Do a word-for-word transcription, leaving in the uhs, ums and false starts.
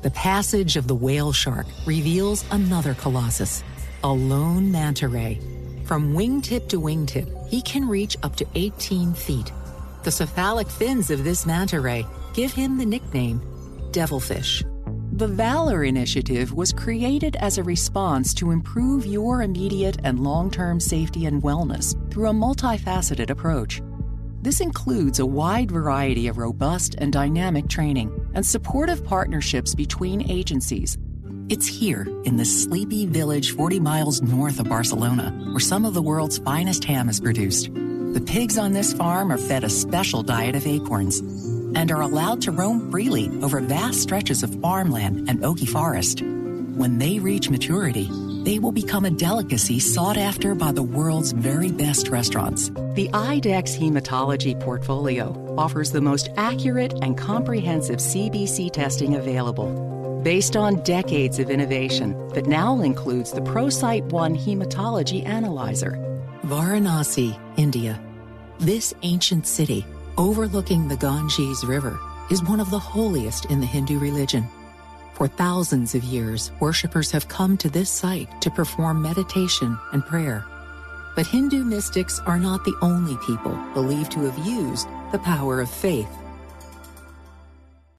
The passage of the whale shark reveals another colossus, a lone manta ray. From wingtip to wingtip, he can reach up to eighteen feet. The cephalic fins of this manta ray give him the nickname Devilfish. The Valor Initiative was created as a response to improve your immediate and long-term safety and wellness through a multifaceted approach. This includes a wide variety of robust and dynamic training and supportive partnerships between agencies. It's here, in this sleepy village forty miles north of Barcelona, where some of the world's finest ham is produced. The pigs on this farm are fed a special diet of acorns and are allowed to roam freely over vast stretches of farmland and oaky forest. When they reach maturity, they will become a delicacy sought after by the world's very best restaurants. The IDEXX Hematology portfolio offers the most accurate and comprehensive C B C testing available, based on decades of innovation that now includes the ProCyte One Hematology Analyzer. Varanasi, India. This ancient city, overlooking the Ganges River, is one of the holiest in the Hindu religion. For thousands of years, worshippers have come to this site to perform meditation and prayer. But Hindu mystics are not the only people believed to have used the power of faith